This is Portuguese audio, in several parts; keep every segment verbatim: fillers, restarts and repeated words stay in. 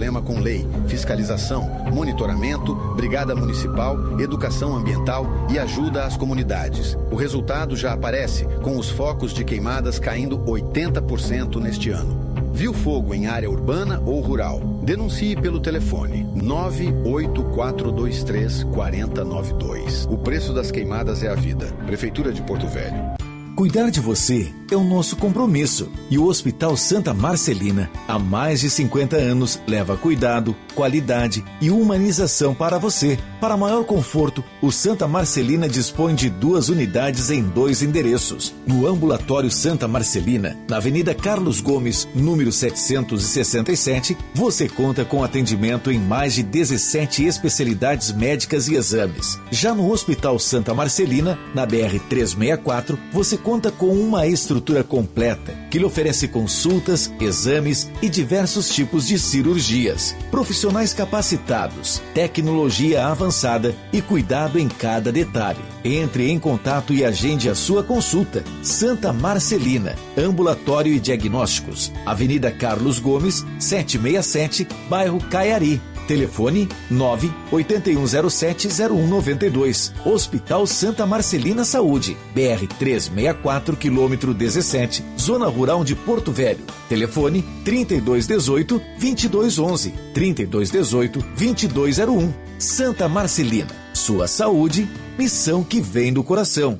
problema com lei, fiscalização, monitoramento, brigada municipal, educação ambiental e ajuda às comunidades. O resultado já aparece, com os focos de queimadas caindo oitenta por cento neste ano. Viu fogo em área urbana ou rural? Denuncie pelo telefone nove oito quatro dois três quatro zero nove dois. O preço das queimadas é a vida. Prefeitura de Porto Velho. Cuidar de você é o nosso compromisso e o Hospital Santa Marcelina, há mais de cinquenta anos, leva cuidado, qualidade e humanização para você. Para maior conforto, o Santa Marcelina dispõe de duas unidades em dois endereços. No Ambulatório Santa Marcelina, na Avenida Carlos Gomes, número setecentos e sessenta e sete, você conta com atendimento em mais de dezessete especialidades médicas e exames. Já no Hospital Santa Marcelina, na B R trezentos e sessenta e quatro, você conta com uma estrutura completa que lhe oferece consultas, exames e diversos tipos de cirurgias. Profissionais capacitados, tecnologia avançada e cuidado em cada detalhe. Entre em contato e agende a sua consulta. Santa Marcelina, Ambulatório e Diagnósticos, Avenida Carlos Gomes, setecentos e sessenta e sete, bairro Caiari. Telefone nove oito um zero sete zero um nove dois. Hospital Santa Marcelina Saúde, B R trezentos e sessenta e quatro, quilômetro dezessete, Zona Rural de Porto Velho. Telefone trinta e dois dezoito, vinte e dois onze, trinta e dois dezoito, vinte e dois zero um. Santa Marcelina, sua saúde, missão que vem do coração.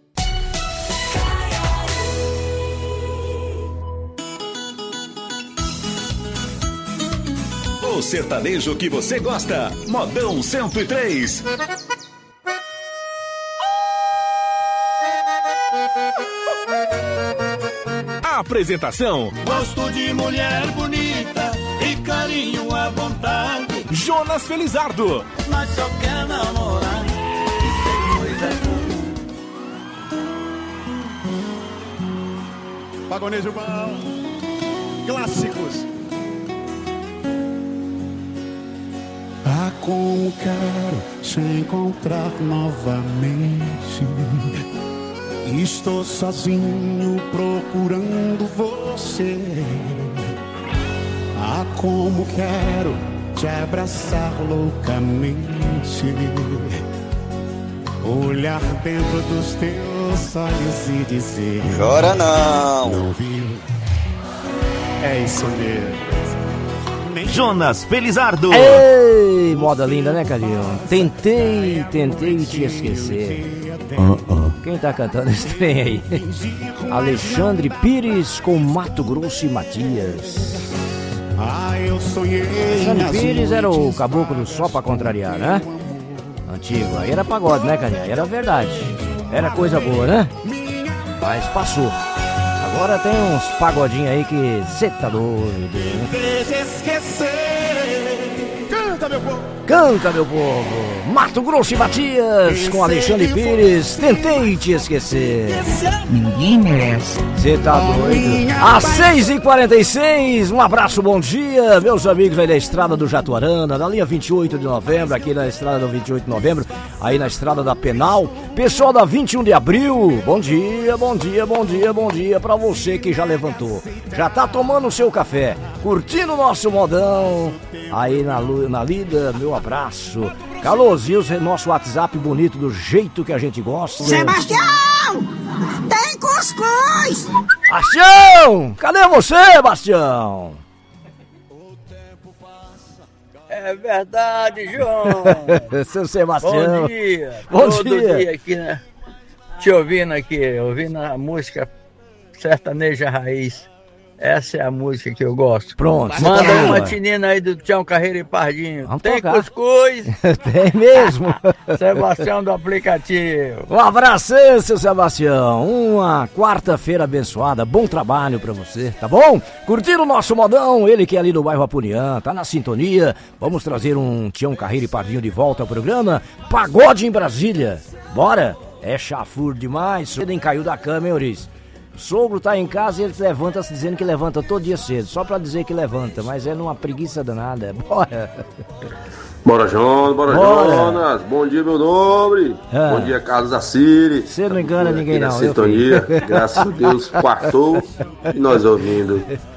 O sertanejo que você gosta, Modão cento e três. Apresentação: gosto de mulher bonita e carinho à vontade. Jonas Felizardo. Mas só quer namorar e ser coisa comum. Pagonejo bom, clássicos. Ah, como quero te encontrar novamente. Estou sozinho procurando você. Ah, como quero te abraçar loucamente. Olhar dentro dos teus olhos e dizer: chora não. Não viu? É isso mesmo. Jonas Felizardo. Ei, moda linda, né, Cadinho? Tentei, tentei te esquecer. Uh -uh. Quem tá cantando esse trem aí? Alexandre Pires com Mato Grosso e Matias. Ah, eu sonhei. Alexandre Pires era o caboclo só pra contrariar, né? Antigo, aí era pagode, né, Cadinho? Aí era verdade. Era coisa boa, né? Mas passou. Agora tem uns pagodinhos aí que cê tá doido. Deixa esquecer. Canta, meu povo. Canta, meu povo. Mato Grosso e Matias com Alexandre Pires. Tentei te esquecer. Ninguém merece. Cê tá doido. Às seis e quarenta e seis, um abraço, bom dia, meus amigos aí da estrada do Jatuarana, na linha vinte e oito de novembro, aqui na estrada do vinte e oito de novembro, aí na estrada da Penal. Pessoal da vinte e um de abril, bom dia, bom dia, bom dia, bom dia pra você que já levantou. Já tá tomando o seu café, curtindo o nosso modão. Aí na, na lida, meu abraço. Calorzinho, nosso WhatsApp bonito do jeito que a gente gosta. Sebastião! Tem cuscuz! Bastião! Cadê você, Bastião? É verdade, João. Seu Sebastião. Bom dia. Bom Todo dia. dia aqui, né? Te ouvindo aqui, ouvindo a música sertaneja raiz. Essa é a música que eu gosto. Pronto. Manda tá uma bom, tinina aí do Tião Carreiro e Pardinho. Vamos Tem tocar. cuscuz? Tem mesmo. Sebastião do aplicativo. Um abraço, seu Sebastião. Uma quarta-feira abençoada. Bom trabalho pra você, tá bom? Curtindo o nosso modão, ele que é ali do bairro Apunian, tá na sintonia. Vamos trazer um Tião Carreiro e Pardinho de volta ao programa. Pagode em Brasília. Bora? É chafur demais. Cedo nem caiu da cama, hein, Eurice? O sogro tá em casa e ele levanta se dizendo que levanta todo dia cedo, só pra dizer que levanta, mas é numa preguiça danada. Bora! Bora, Jonas, bora, bora, Jonas. Bom dia, meu nobre. Ah. Bom dia, Carlos Assiri. Você não engana ninguém, na não. Sintonia, graças a Deus, quartou e nós ouvindo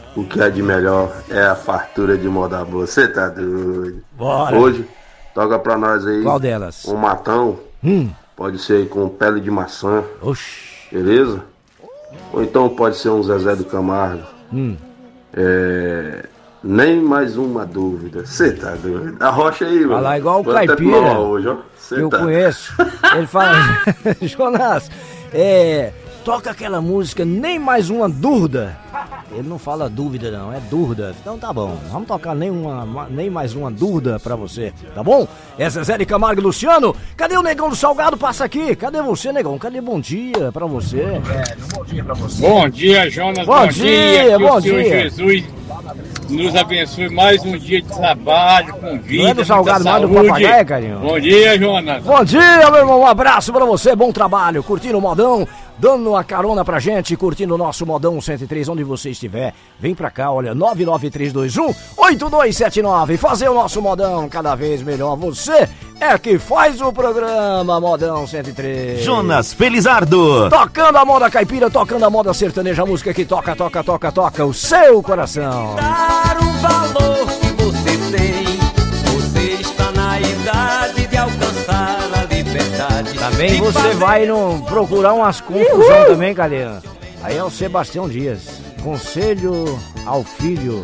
o que é de melhor é a fartura de moda boa. Você tá doido? Bora. Hoje, toca pra nós aí. Qual delas? Um matão. Hum. Pode ser aí com pele de maçã. Oxi. Beleza? Ou então pode ser um Zezé do Camargo. Hum. É... Nem mais uma dúvida. Você tá doido? A rocha aí, mano. Olha lá, igual o Vou até Caipira. tomar uma hoje, ó. Cê Eu tá... conheço. Ele fala... Jonas, é... toca aquela música Nem Mais Uma Dúvida. Ele não fala dúvida não, é dúvida. Então tá bom, vamos tocar nem, uma, nem mais uma dúvida pra você, tá bom? É Zezé de Camargo e Luciano. Cadê o Negão do Salgado? Passa aqui. Cadê você, Negão? Cadê bom dia pra você? É, bom dia pra você. Bom dia, Jonas. Bom, bom dia, dia. Bom o Senhor dia. Jesus nos abençoe mais um dia de trabalho, com vida. Não é do Salgado, mais do Papagaio, carinho? Bom dia, Jonas. Bom dia, meu irmão. Um abraço pra você, bom trabalho. Curtindo o modão, dando uma carona pra gente, curtindo o nosso modão cento e três, onde você estiver. Vem pra cá, olha, nove nove três dois um oito dois sete nove. Fazer o nosso modão cada vez melhor. Você é que faz o programa Modão cento e três. Jonas Felizardo. Tocando a moda caipira, tocando a moda sertaneja, a música que toca, toca, toca, toca o seu coração. Dar o valor que você tem, você está na idade de alcançar a liberdade. Também você vai no, procurar umas confusão também, galera. Aí é o Sebastião Dias. Conselho ao filho.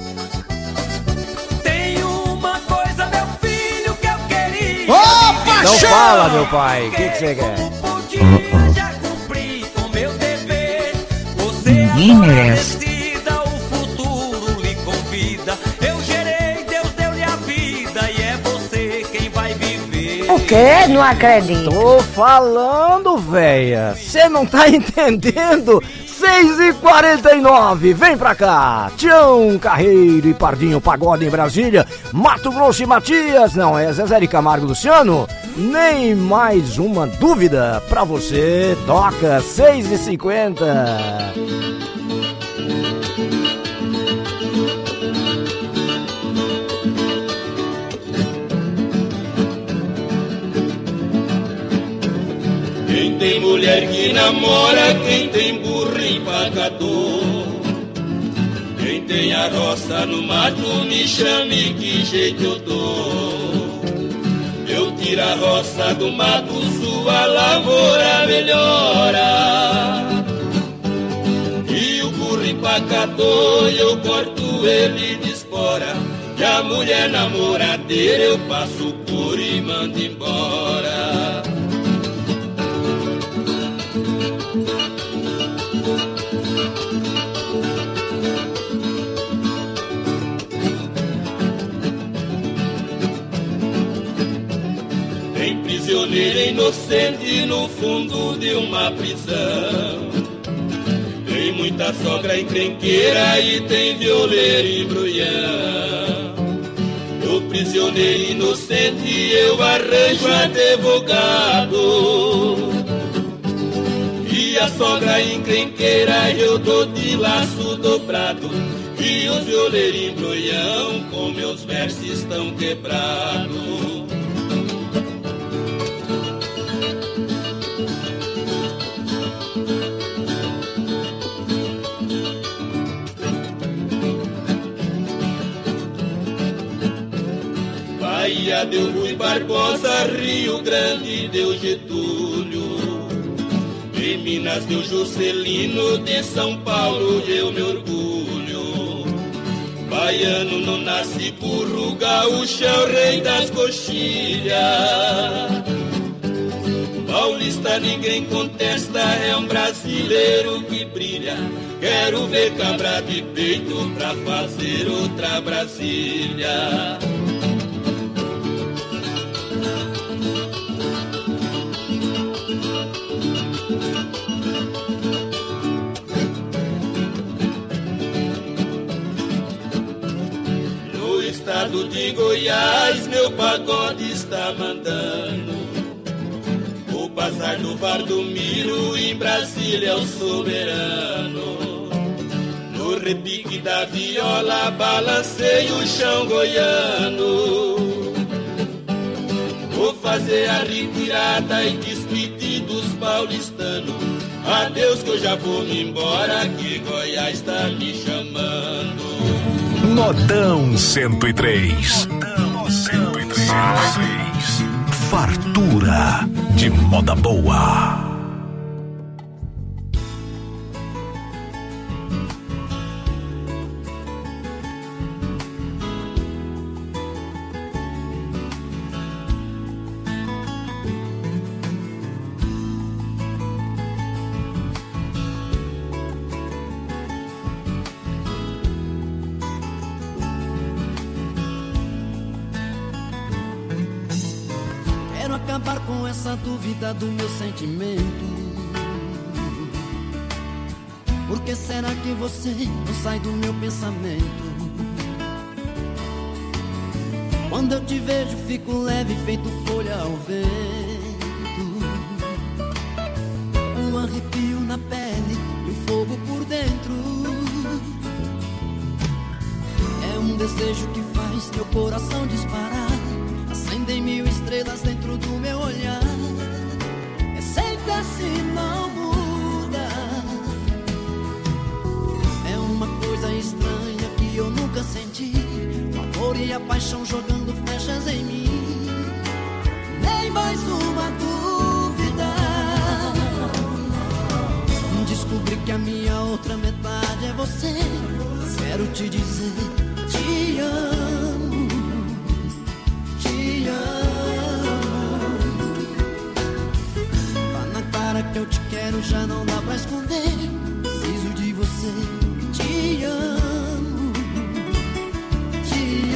Tem uma coisa, meu filho, que eu queria. Ô, paixão! Então fala, meu pai, o que que você quer? Podia já cumprir com meu dever. Você Ninguém merece. decida, o futuro lhe convida. Eu gerei, Deus deu-lhe a vida e é você quem vai viver. O quê? Não acredito. Tô falando, véia. Você não tá entendendo? seis e quarenta e nove, vem pra cá. Tião Carreiro e Pardinho Pagode em Brasília. Mato Grosso e Matias. Não, é Zezé de Camargo e Luciano. Nem mais uma dúvida pra você. Toca seis e cinquenta. Quem tem mulher que namora, quem tem burro empacador. Quem tem a roça no mato, me chame que jeito eu dou. Eu tiro a roça do mato, sua lavoura melhora. E o burro empacador, eu corto ele de espora. E a mulher namoradeira, eu passo por e mando embora. Tem prisioneiro inocente no fundo de uma prisão. Tem muita sogra encrenqueira e tem violeiro e brulhão. O prisioneiro inocente eu arranjo advogado. E a sogra encrenqueira eu dou de laço dobrado. E os violeiros em brulhão com meus versos estão quebrados. Bahia deu Rui Barbosa, Rio Grande deu Getúlio, em Minas deu Juscelino, de São Paulo eu me orgulho. Baiano não nasce burro, gaúcho é o rei das coxilhas. Paulista ninguém contesta, é um brasileiro que brilha. Quero ver cabra de peito pra fazer outra Brasília. No estado de Goiás, meu pagode está mandando. O bazar do Vardomiro, em Brasília é o soberano. No repique da viola, balancei o chão goiano. Vou fazer a retirada e despedir dos paulistanos. adeus que eu já vou me embora, que Goiás tá me chamando. Modão cento e três. Modão cento e três. Fartura de moda boa. Acabar com essa dúvida do meu sentimento. Por que será que você não sai do meu pensamento? Quando eu te vejo fico leve, feito folha ao vento. Um arrepio na pele e um fogo por dentro. É um desejo que faz meu coração disparar. Acendem mil estrelas dentro do meu olhar. É sempre assim, não muda. É uma coisa estranha que eu nunca senti. O amor e a paixão jogando flechas em mim. Nem mais uma dúvida. Descobri que a minha outra metade é você. Quero te dizer, te amo. Tá na cara que eu te quero, já não dá pra esconder. Preciso de você, te amo, te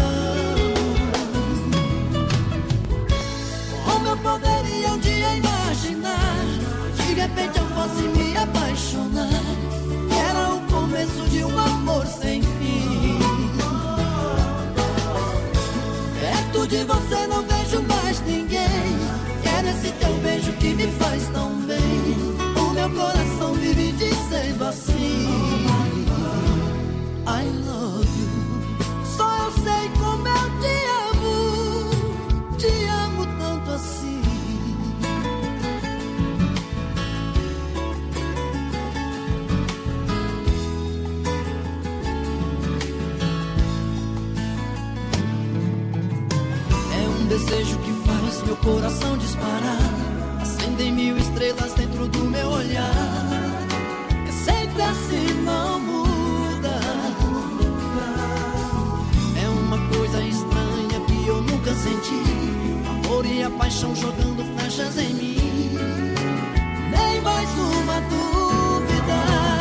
amo. Como eu poderia um dia imaginar, de repente eu fosse me apaixonar? Era o começo de um amor sem fim. Perto de você não vejo mais ninguém. É nesse teu beijo que me faz tão bem. O meu coração vive dizendo assim, I love you. Só eu sei como eu te amo. Te amo tanto assim. Desejo que faz meu coração disparar. Acendem mil estrelas dentro do meu olhar. É sempre assim, não muda. É uma coisa estranha que eu nunca senti. O amor e a paixão jogando flechas em mim. Nem mais uma dúvida.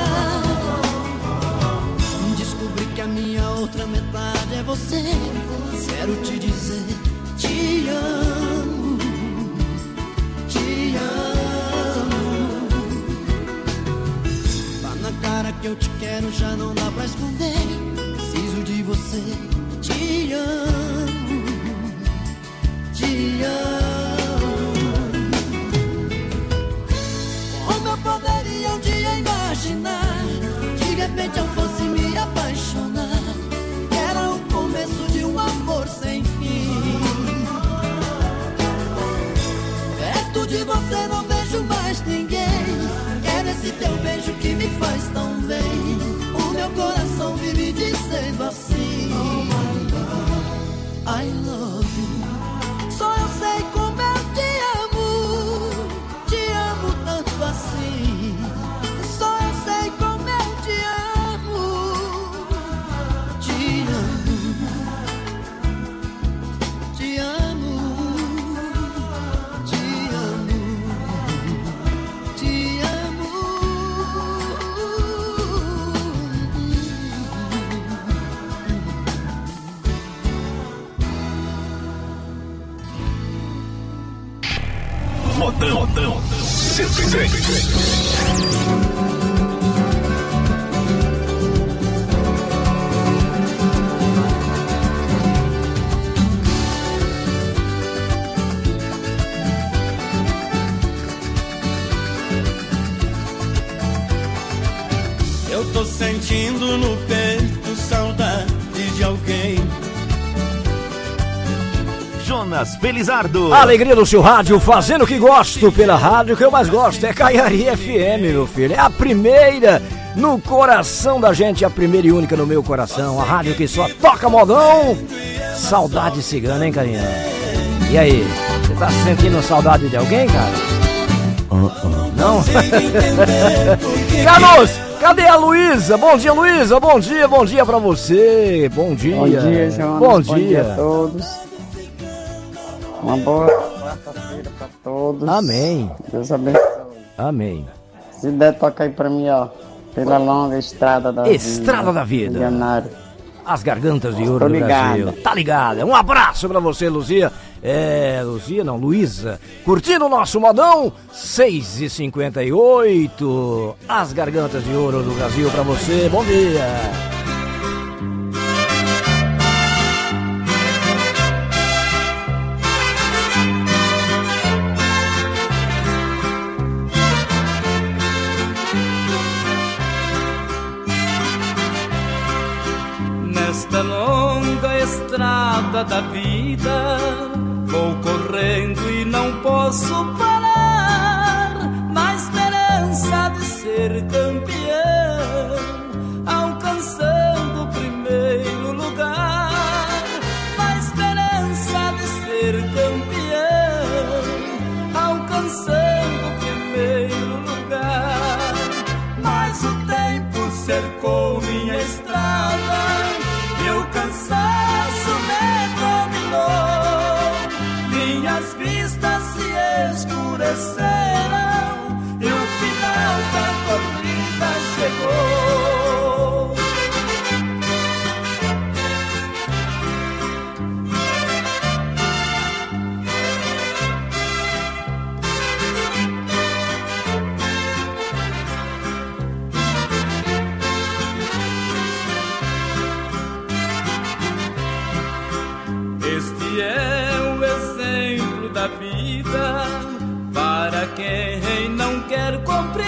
Descobri que a minha outra metade é você. Quero te dizer, te amo, te amo. Tá na cara que eu te quero, já não dá pra esconder. Preciso de você, te amo, te amo. Como eu poderia um dia imaginar, de repente eu fosse me apaixonar? Era o começo de um amor sem fim. Perto de você não vejo mais ninguém. É nesse teu beijo que me faz tão bem. O meu coração vive dizendo assim, I love you. Só eu sei como eu te amo. Te amo tanto assim. Só eu sei como eu te amo. Te amo. Te amo. Modão, Modão cento e três. Eu tô sentindo no peito saudade de alguém. Jonas Felizardo. A alegria do seu rádio, fazendo o que gosto pela rádio, que eu mais gosto é Caiari F M, meu filho. É a primeira no coração da gente, a primeira e única no meu coração. A rádio que só toca modão. Saudade cigana, hein, carinha? E aí, você tá sentindo saudade de alguém, cara? Uh -uh. Não? Carlos, cadê a Luísa? Bom dia, Luísa. Bom dia, bom dia pra você. Bom dia. Bom dia, Jonas. Bom, bom dia. dia a todos. Uma boa quarta-feira pra todos. Amém. Deus abençoe. Amém. Se der, toca aí pra mim, ó. Pela longa estrada da vida. Estrada da vida. Milionário. As gargantas de ouro Tô do ligada. Brasil. Tá ligada? Um abraço pra você, Luzia. É, Luzia não, Luísa. Curtindo o nosso modão, seis e cinquenta e oito. As gargantas de ouro do Brasil pra você. Bom dia. Nesta longa estrada da vida, vou correndo e não posso parar, na esperança de ser campeão, alcançando o primeiro lugar, na esperança de ser campeão, alcançando o primeiro lugar. Mas o tempo cercou minha estrada, meu cansaço me dominou, minhas vistas se escureceram e o final da corrida chegou. Este é o exemplo da vida para quem não quer compreender.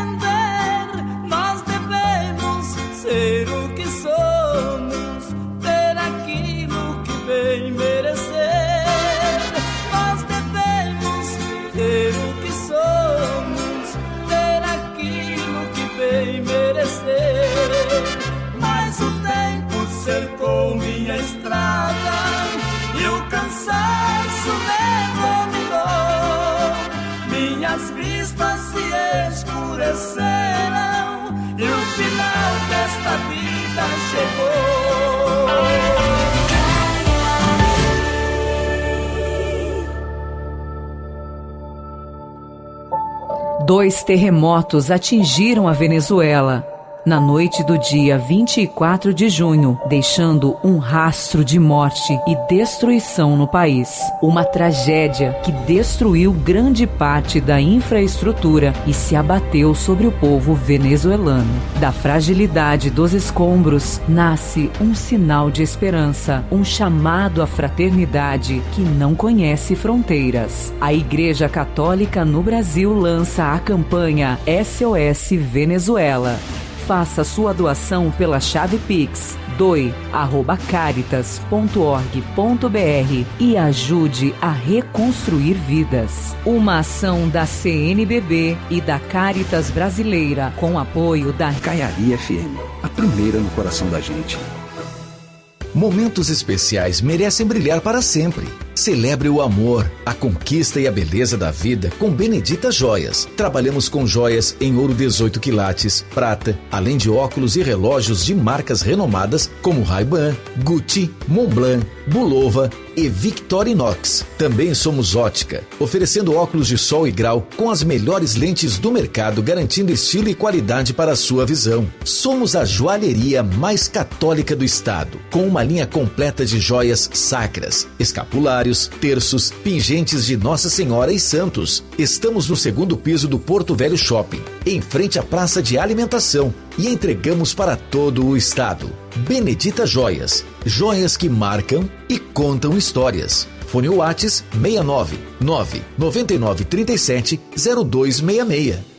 Nós devemos ser o que somos, ter aquilo que bem merecer. Nós devemos ter o que somos, ter aquilo que bem merecer. Mas o tempo cercou minha estrada e o cansaço me dominou, minhas vistas se escureceram e o final desta vida chegou. Dois terremotos atingiram a Venezuela na noite do dia vinte e quatro de junho, deixando um rastro de morte e destruição no país. Uma tragédia que destruiu grande parte da infraestrutura e se abateu sobre o povo venezuelano. Da fragilidade dos escombros nasce um sinal de esperança, um chamado à fraternidade que não conhece fronteiras. A Igreja Católica no Brasil lança a campanha S O S Venezuela. Faça sua doação pela chave Pix doe arroba caritas ponto org ponto br e ajude a reconstruir vidas. Uma ação da C N B B e da Caritas Brasileira com apoio da Caiari F M, a primeira no coração da gente. Momentos especiais merecem brilhar para sempre. Celebre o amor, a conquista e a beleza da vida com Benedita Joias. Trabalhamos com joias em ouro dezoito quilates, prata, além de óculos e relógios de marcas renomadas como Ray-Ban, Gucci, Montblanc, Bulova e Victorinox. Também somos ótica, oferecendo óculos de sol e grau com as melhores lentes do mercado, garantindo estilo e qualidade para a sua visão. Somos a joalheria mais católica do estado, com uma linha completa de joias sacras, escapulários, terços, pingentes de Nossa Senhora e santos. Estamos no segundo piso do Porto Velho Shopping, em frente à praça de alimentação, e entregamos para todo o estado. Benedita Joias, joias que marcam e contam histórias. Fone Whats seis nove nove nove nove três sete zero dois seis seis.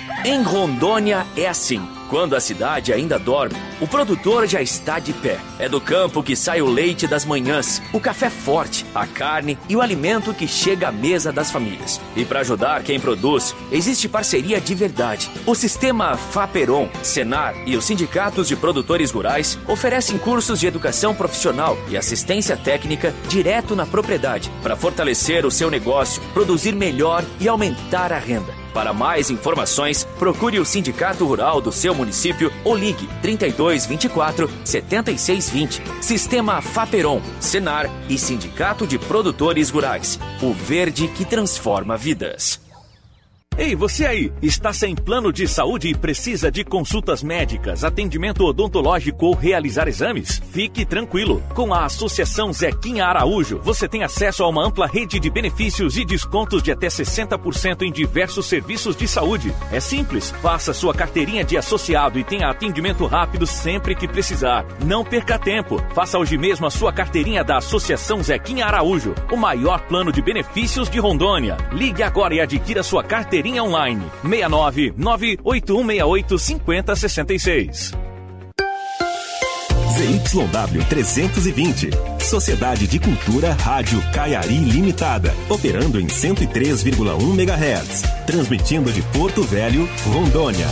Em Rondônia é assim. Quando a cidade ainda dorme, o produtor já está de pé. É do campo que sai o leite das manhãs, o café forte, a carne e o alimento que chega à mesa das famílias. E para ajudar quem produz, existe parceria de verdade. O sistema Faperon, Senar e os sindicatos de produtores rurais oferecem cursos de educação profissional e assistência técnica direto na propriedade para fortalecer o seu negócio, produzir melhor e aumentar a renda. Para mais informações, procure o Sindicato Rural do seu município ou ligue trinta e dois, vinte e quatro, setenta e seis vinte. Sistema Faperon, Senar e Sindicato de Produtores Rurais. O verde que transforma vidas. Ei, você aí, está sem plano de saúde e precisa de consultas médicas, atendimento odontológico ou realizar exames? Fique tranquilo. Com a Associação Zequinha Araújo, você tem acesso a uma ampla rede de benefícios e descontos de até sessenta por cento em diversos serviços de saúde. É simples, faça sua carteirinha de associado e tenha atendimento rápido sempre que precisar. Não perca tempo, faça hoje mesmo a sua carteirinha da Associação Zequinha Araújo, o maior plano de benefícios de Rondônia. Ligue agora e adquira sua carteirinha online. seis nove nove oito um seis oito cinco zero seis seis. Z Y W trezentos e vinte. Sociedade de Cultura Rádio Caiari Limitada. Operando em cento e três vírgula um megahertz. Transmitindo de Porto Velho, Rondônia.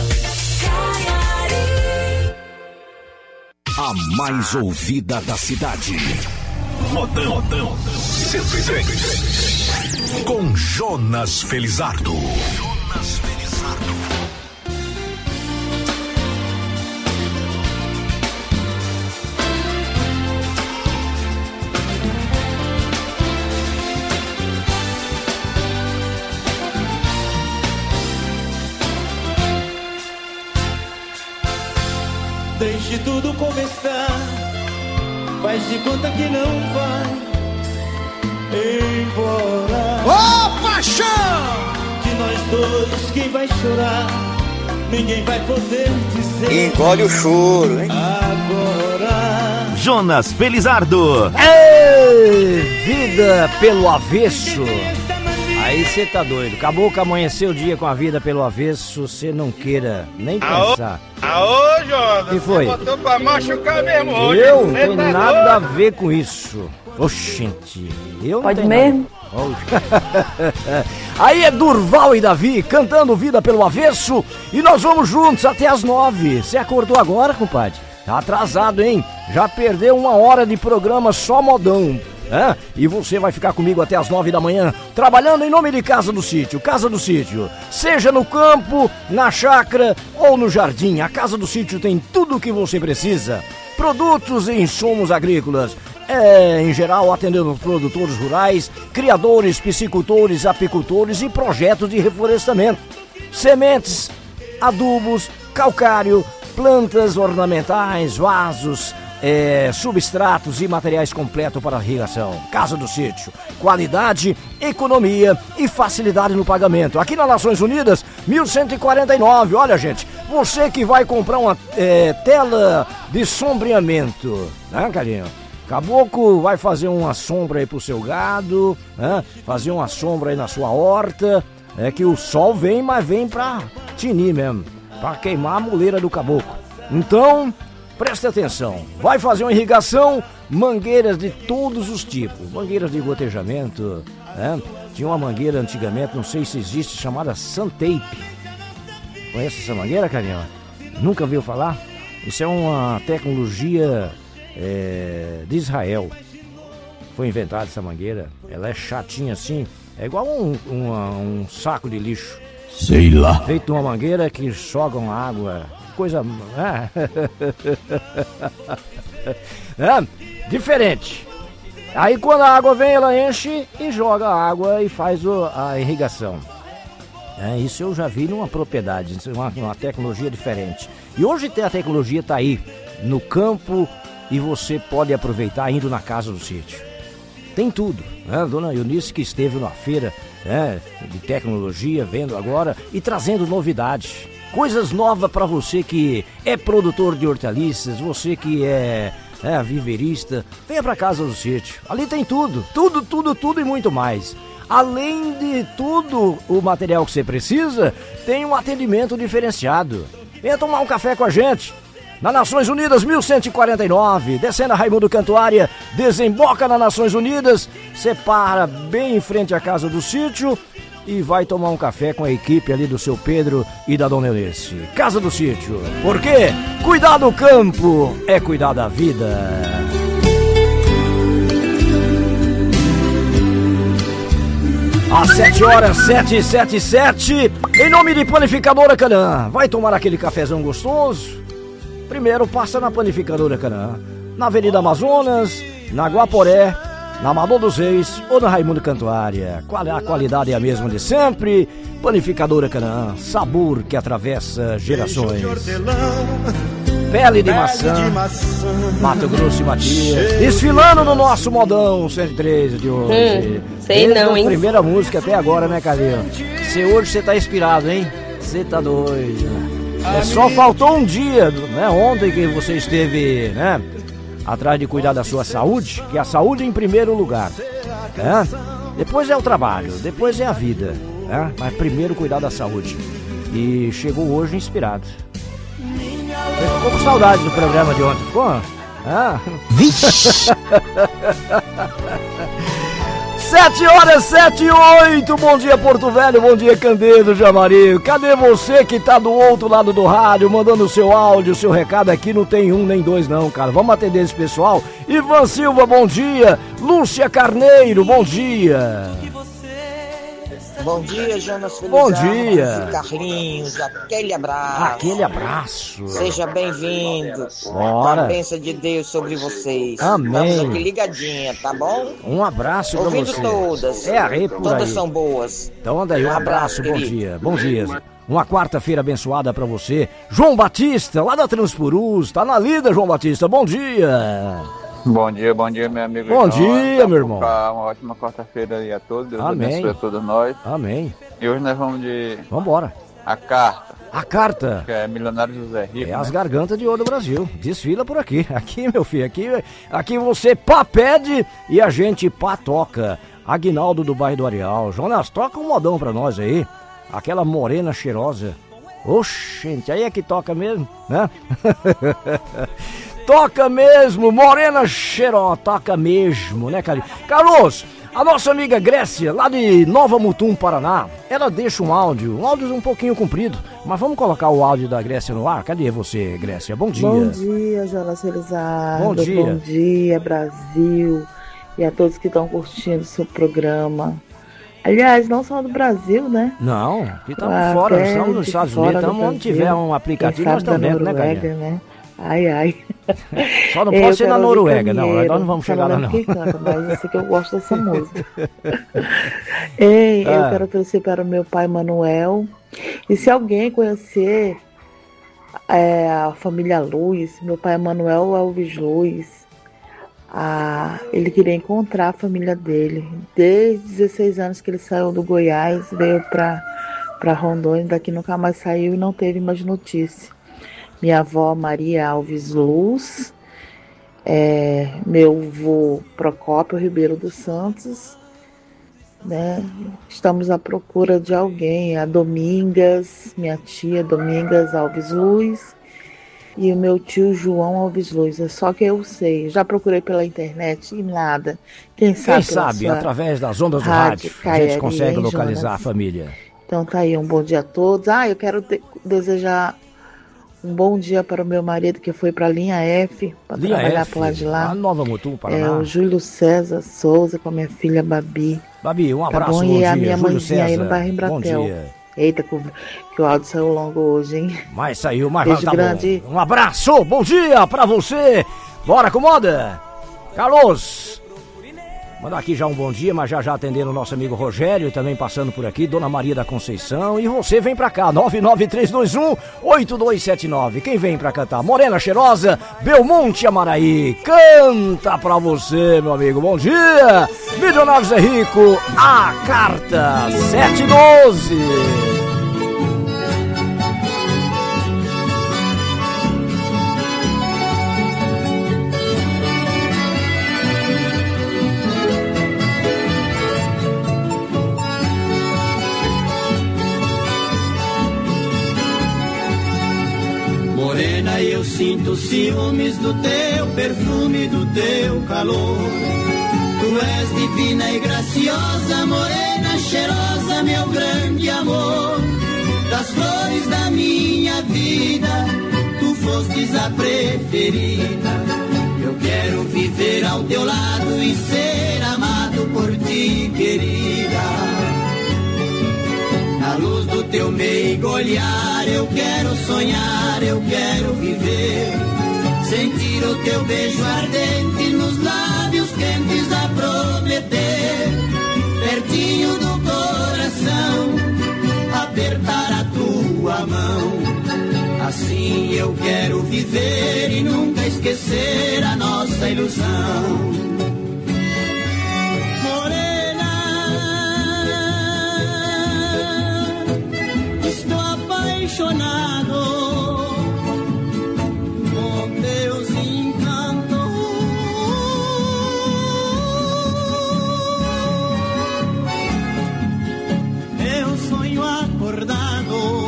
A mais ouvida da cidade. Modão, Modão cento e três. Com Jonas Felizardo. Jonas Felizardo. Deixe tudo começar. Faz de conta que não vai embora. Ô, oh, paixão! De nós dois, quem vai chorar? Ninguém vai poder dizer. Engole o choro, hein? Agora. Jonas Felizardo. Ei, vida pelo avesso. Aí você tá doido. Acabou que amanheceu o dia com a vida pelo avesso, você não queira nem pensar. Aô, Jonas. Que foi? Você botou pra machucar mesmo hoje. Eu não tenho nada a ver com isso. Oxente, eu não Pode tenho mesmo? Nada. Aí é Durval e Davi cantando Vida pelo Avesso e nós vamos juntos até as nove. Você acordou agora, compadre? Tá atrasado, hein? Já perdeu uma hora de programa só modão. É? E você vai ficar comigo até as nove da manhã, trabalhando em nome de Casa do Sítio. Casa do Sítio, seja no campo, na chácara ou no jardim, a Casa do Sítio tem tudo o que você precisa. Produtos e insumos agrícolas, é, em geral atendendo produtores rurais, criadores, piscicultores, apicultores e projetos de reflorestamento. Sementes, adubos, calcário, plantas ornamentais, vasos, É, substratos e materiais completos para irrigação. Casa do Sítio, qualidade, economia e facilidade no pagamento. Aqui nas Nações Unidas, mil cento e quarenta e nove. Olha, gente, você que vai comprar uma é, tela de sombreamento, né, carinho? Caboclo vai fazer uma sombra aí pro seu gado, né? Fazer uma sombra aí na sua horta. É que o sol vem, mas vem pra tinir mesmo, pra queimar a moleira do caboclo. Então, preste atenção, vai fazer uma irrigação, mangueiras de todos os tipos, mangueiras de gotejamento, né? Tinha uma mangueira antigamente, não sei se existe, chamada Santape. Conhece essa mangueira, carinho? Nunca ouviu falar? Isso é uma tecnologia é, de Israel. Foi inventada essa mangueira, ela é chatinha assim, é igual um, um, um saco de lixo. Sei lá. Feito de uma mangueira que jogam água. Coisa é. É, diferente. Aí quando a água vem, ela enche e joga a água e faz o, a irrigação. É, isso eu já vi numa propriedade, uma, uma tecnologia diferente. E hoje a tecnologia está aí no campo e você pode aproveitar indo na Casa do Sítio. Tem tudo, né? Dona Eunice que esteve na feira, né, de tecnologia, vendo agora e trazendo novidades. Coisas novas para você que é produtor de hortaliças, você que é, é viverista, venha para Casa do Sítio. Ali tem tudo, tudo, tudo, tudo e muito mais. além de tudo o material que você precisa, tem um atendimento diferenciado. Venha tomar um café com a gente. Na Nações Unidas mil cento e quarenta e nove, descendo a Raimundo Cantuária, desemboca na Nações Unidas, você para bem em frente à casa do sítio e vai tomar um café com a equipe ali do seu Pedro e da Dona Eunice. Casa do Sítio. Por quê? Cuidar do campo é cuidar da vida. Às sete horas, sete e sete e sete, em nome de Panificadora Canaã. Vai tomar aquele cafezão gostoso? Primeiro passa na Panificadora Canaã, na Avenida Amazonas, na Guaporé, na Amador dos Reis ou na Raimundo Cantuária. A qualidade é a mesma de sempre. Panificadora Canaã, sabor que atravessa gerações. Pele de maçã, Mato Grosso e Matias, desfilando no nosso modão cento e treze de hoje. Hum, sei Desde não, a hein? primeira música até agora, né, Calil? Se hoje você tá inspirado, hein? Você tá doido. É, só faltou um dia, né? Ontem que você esteve, né? Atrás de cuidar da sua saúde, que a saúde é em primeiro lugar, né? Depois é o trabalho, depois é a vida, né? Mas primeiro cuidar da saúde. E chegou hoje inspirado. Você ficou com saudade do programa de ontem, ficou? Ah. Vixe! Sete horas, sete e oito, bom dia Porto Velho, bom dia Candedo, Jamari. Cadê você que tá do outro lado do rádio, mandando o seu áudio, o seu recado aqui? Não tem um nem dois não, cara. Vamos atender esse pessoal. Ivan Silva, bom dia. Lúcia Carneiro, bom dia. Bom dia, Jonas Felizardo. Bom dia. Carlinhos, aquele abraço. Aquele abraço. Seja bem-vindo. Bora. Com a bênção de Deus sobre vocês. Amém. Estamos aqui ligadinha, tá bom? Um abraço pra Ouvindo você. todas. É a rei por Todas aí. são boas. Então anda aí, um Um abraço, abraço, bom querido. dia. Bom dia. Uma quarta-feira abençoada pra você. João Batista, lá da Transpurus, tá na lida, João Batista. Bom dia. Bom dia, bom dia, meu amigo. Bom João. dia, Então, meu irmão. Uma ótima quarta-feira aí a todos. Deus Amém. abençoe a todos nós. Amém. E hoje nós vamos de... Vambora. A carta. A carta. Que é Milionário José Rico. É né? as gargantas de ouro do Brasil. Desfila por aqui. Aqui, meu filho, aqui, aqui você pá pede e a gente pá toca. Aguinaldo do bairro do Areal. Jonas, toca um modão pra nós aí. Aquela morena cheirosa. Oxente, aí é que toca mesmo, né? Toca mesmo, morena cheirosa, toca mesmo, né, Carlos? Carlos, a nossa amiga Grécia, lá de Nova Mutum, Paraná, ela deixa um áudio, um áudio um pouquinho comprido, mas vamos colocar o áudio da Grécia no ar? Cadê você, Grécia? Bom dia. Bom dia, Jonas Felizardo. Bom dia. Bom dia, Brasil. E a todos que estão curtindo o seu programa. Aliás, não só do Brasil, né? Não, aqui estamos Até fora, estamos nos de Estados fora Unidos, do estamos onde Brasil. tiver um aplicativo, Quem nós sabe estamos da dentro, né, Noruega, Carlinhos? né? Ai, ai. Só não Eu pode ser na quero ouvir Noruega, não, Caminheiro. nós não vamos chegar lá, não. Quem canta, mas eu sei que eu gosto dessa música. Ei, Ah. eu quero torcer para o meu pai Manuel. E se alguém conhecer é, a família Luz, meu pai Manuel Alves Luz, ah, ele queria encontrar a família dele. Desde dezesseis anos que ele saiu do Goiás, veio para para Rondônia, daqui nunca mais saiu e não teve mais notícia. Minha avó Maria Alves Luz, é, meu avô Procópio Ribeiro dos Santos, né? Estamos à procura de alguém, a Domingas, minha tia Domingas Alves Luz e o meu tio João Alves Luz. É só que eu sei, já procurei pela internet e nada. Quem sabe, Quem sabe, pela sua através das ondas do rádio, rádio, a gente Caiari, consegue hein, localizar Jonas? a família. Então tá aí, um bom dia a todos. Ah, eu quero te- desejar um bom dia para o meu marido que foi para a linha F, para Linha trabalhar F, por lá de lá. lá Nova Mutum, Paraná. É o Júlio César Souza com a minha filha Babi. Babi, um Tá abraço, bom? bom E dia, a minha Júlio mãezinha aí no César. bairro Bom Embratel. dia. Eita, que o- que o áudio saiu longo hoje, hein? Mas saiu, mas Beijo tá grande. bom. Um abraço, bom dia pra você. Bora, acomoda. Carlos. Mandar aqui já um bom dia, mas já já atendendo o nosso amigo Rogério, e também passando por aqui, Dona Maria da Conceição. E você vem pra cá, nove nove três dois um oito dois sete nove. Quem vem pra cantar? Morena Cheirosa, Belmonte Amaraí. Canta pra você, meu amigo. Bom dia. Milionários é Rico, a carta sete doze. Sinto ciúmes do teu perfume, do teu calor. Tu és divina e graciosa, morena, cheirosa, meu grande amor. Das flores da minha vida, tu fostes a preferida. Eu quero viver ao teu lado e ser amado por ti, querida. Na luz do teu meigo olhar, eu quero sonhar, eu quero viver. Sentir o teu beijo ardente nos lábios quentes a prometer. Pertinho do coração, apertar a tua mão. Assim eu quero viver e nunca esquecer a nossa ilusão. Morena, estou apaixonado com teus encantos. Eu sonho acordado.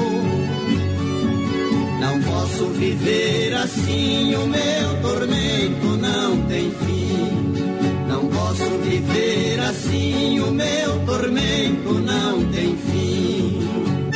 Não posso viver assim, o meu tormento não tem fim. Não posso viver assim, o meu tormento não tem fim.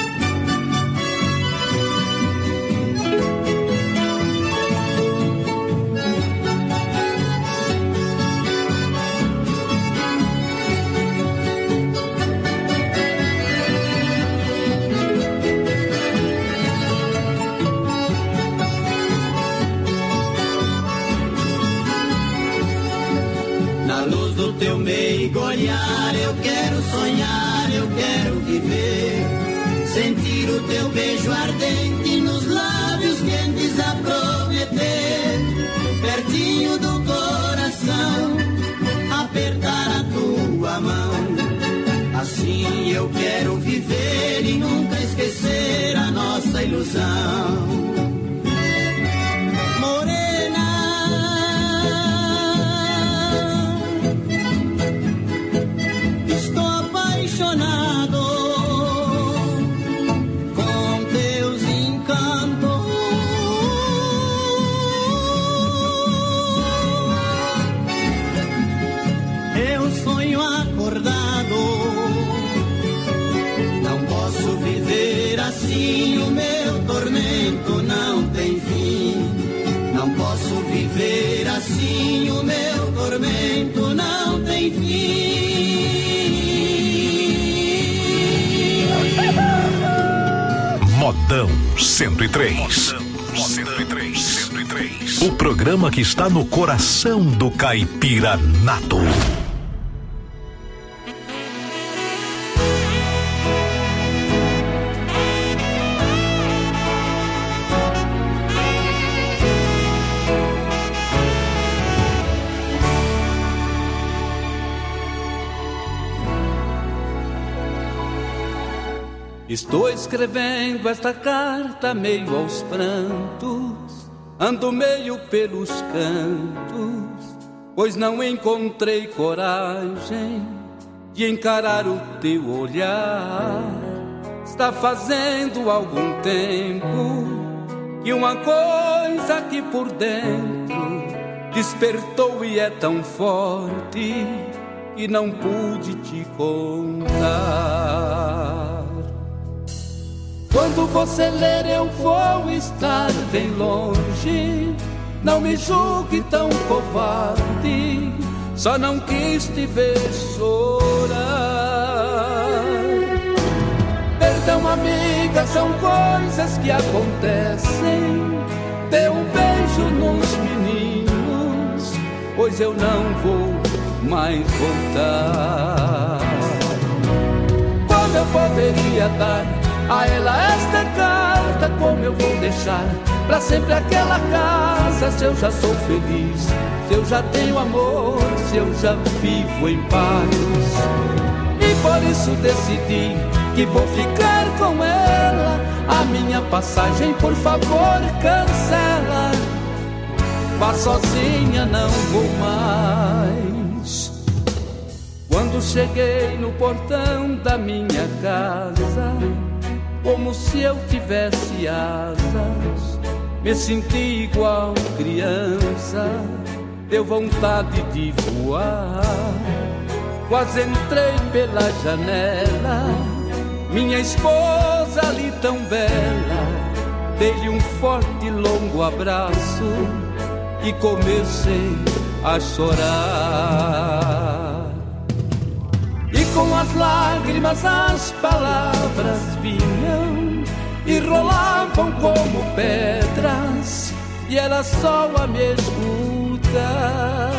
Teu meigo olhar, eu quero sonhar, eu quero viver. Sentir o teu beijo ardente nos lábios quentes a prometer. Pertinho do coração, apertar a tua mão. Assim eu quero viver e nunca esquecer a nossa ilusão. Com teus encantos, eu sonho acordado. Não posso viver assim, o meu tormento não tem fim. Não posso viver assim, o meu tormento não tem fim. Modão cento e três. Modão cento e três. cento e três. O programa que está no coração do caipira nato. Estou escrevendo esta carta meio aos prantos, ando meio pelos cantos, pois não encontrei coragem de encarar o teu olhar. Está fazendo algum tempo que uma coisa aqui por dentro despertou e é tão forte que não pude te contar. Quando você ler eu vou estar bem longe. Não me julgue tão covarde, só não quis te ver chorar. Perdão, amiga, são coisas que acontecem. Dê um beijo nos meninos, pois eu não vou mais voltar. Como eu poderia dar a ela esta carta, como eu vou deixar pra sempre aquela casa, se eu já sou feliz, se eu já tenho amor, se eu já vivo em paz. E por isso decidi que vou ficar com ela. A minha passagem, por favor, cancela. Vá sozinha, não vou mais. Quando cheguei no portão da minha casa, como se eu tivesse asas, me senti igual criança, deu vontade de voar. Quase entrei pela janela, minha esposa ali tão bela. Dei-lhe um forte e longo abraço e comecei a chorar. E com as lágrimas as palavras vinham e rolavam como pedras, e ela só a me escutar.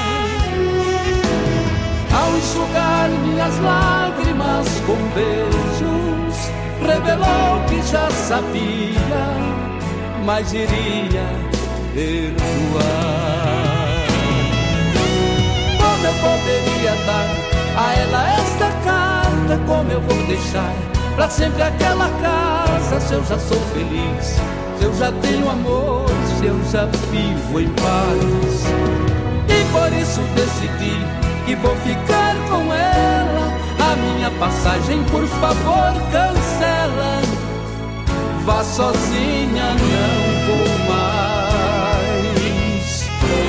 Ao enxugar minhas lágrimas com beijos, revelou que já sabia, mas iria perdoar. Como eu poderia dar a ela esta carta? Como eu vou deixar pra sempre aquela casa? Se eu já sou feliz, se eu já tenho amor, se eu já vivo em paz. E por isso decidi que vou ficar com ela. A minha passagem, por favor, cancela. Vá sozinha, não vou mais.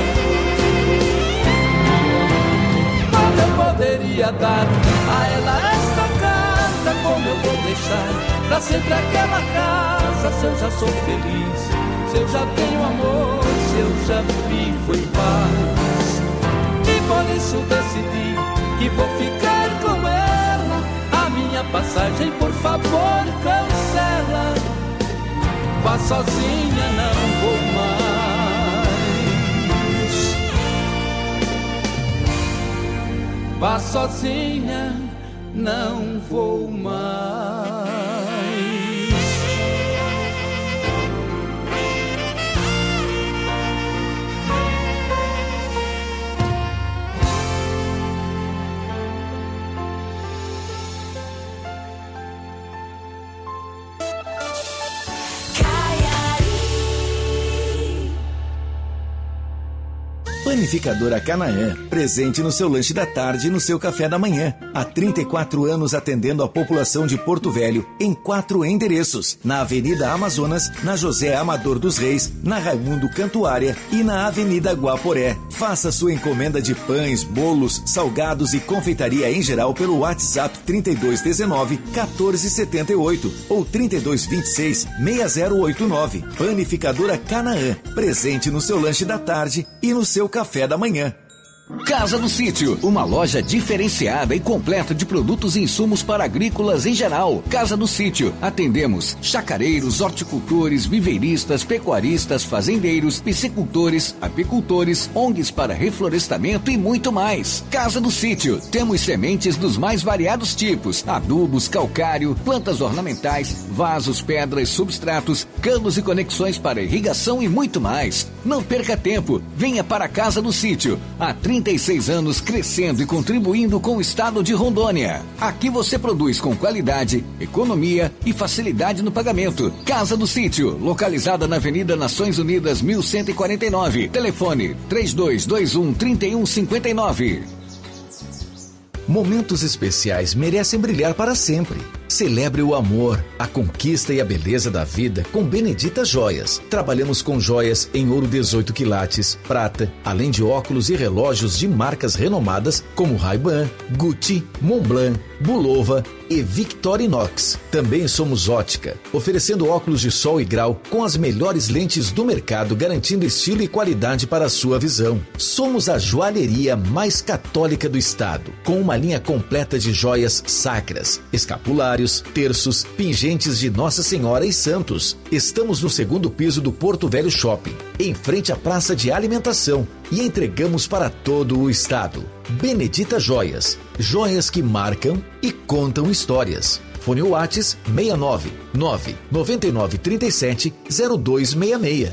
Como eu poderia dar a ela esta carta? Como eu vou deixar pra sempre aquela casa? Se eu já sou feliz, se eu já tenho amor, se eu já vivo em paz. E por isso decidi que vou ficar com ela. A minha passagem, por favor, cancela. Vá sozinha, não vou mais. Vá sozinha, não vou mais. Panificadora Canaã, presente no seu lanche da tarde e no seu café da manhã. Há trinta e quatro anos atendendo a população de Porto Velho em quatro endereços. Na Avenida Amazonas, na José Amador dos Reis, na Raimundo Cantuária e na Avenida Guaporé. Faça sua encomenda de pães, bolos, salgados e confeitaria em geral pelo WhatsApp trinta e dois dezenove, quatorze setenta e oito ou trinta e dois vinte e seis, seis zero oito nove. Panificadora Canaã, presente no seu lanche da tarde e no seu café da manhã. Casa do Sítio, uma loja diferenciada e completa de produtos e insumos para agrícolas em geral. Casa do Sítio, atendemos chacareiros, horticultores, viveiristas, pecuaristas, fazendeiros, piscicultores, apicultores, O N Gs para reflorestamento e muito mais. Casa do Sítio, temos sementes dos mais variados tipos, adubos, calcário, plantas ornamentais, vasos, pedras, substratos, canos e conexões para irrigação e muito mais. Não perca tempo, venha para a Casa do Sítio, há trinta e seis anos crescendo e contribuindo com o estado de Rondônia. Aqui você produz com qualidade, economia e facilidade no pagamento. Casa do Sítio, localizada na Avenida Nações Unidas mil cento e quarenta e nove. Telefone três dois dois um, três um cinco nove. Momentos especiais merecem brilhar para sempre. Celebre o amor, a conquista e a beleza da vida com Benedita Joias. Trabalhamos com joias em ouro dezoito quilates, prata, além de óculos e relógios de marcas renomadas como Ray-Ban, Gucci, Montblanc, Bulova e Victorinox. Também somos ótica, oferecendo óculos de sol e grau com as melhores lentes do mercado, garantindo estilo e qualidade para a sua visão. Somos a joalheria mais católica do estado, com uma linha completa de joias sacras, escapulários, terços, pingentes de Nossa Senhora e santos. Estamos no segundo piso do Porto Velho Shopping, em frente à praça de alimentação, e entregamos para todo o estado. Benedita Joias, joias que marcam e contam histórias. Fone Whats seis nove nove nove nove três sete zero dois seis seis.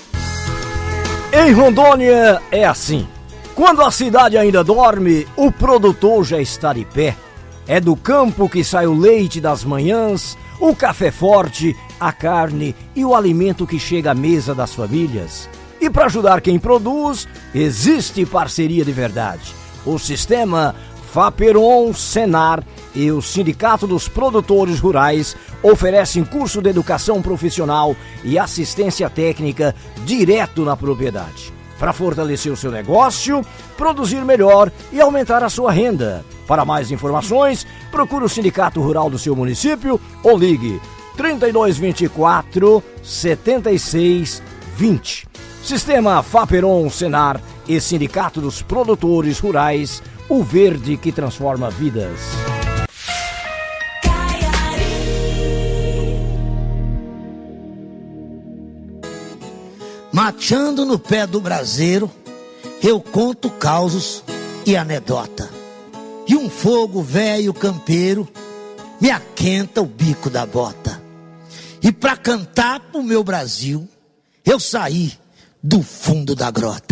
Em Rondônia é assim. Quando a cidade ainda dorme, o produtor já está de pé. É do campo que sai o leite das manhãs, o café forte, a carne e o alimento que chega à mesa das famílias. E para ajudar quem produz, existe parceria de verdade. O sistema Faperon, Senar e o Sindicato dos Produtores Rurais oferecem curso de educação profissional e assistência técnica direto na propriedade, para fortalecer o seu negócio, produzir melhor e aumentar a sua renda. Para mais informações, procure o Sindicato Rural do seu município ou ligue trinta e dois, vinte e quatro, setenta e seis, vinte. Sistema Faperon, Senar e Sindicato dos Produtores Rurais, o verde que transforma vidas. Mateando no pé do braseiro, eu conto causos e anedota. E um fogo velho campeiro me aquenta o bico da bota. E pra cantar pro meu Brasil, eu saí do fundo da grota.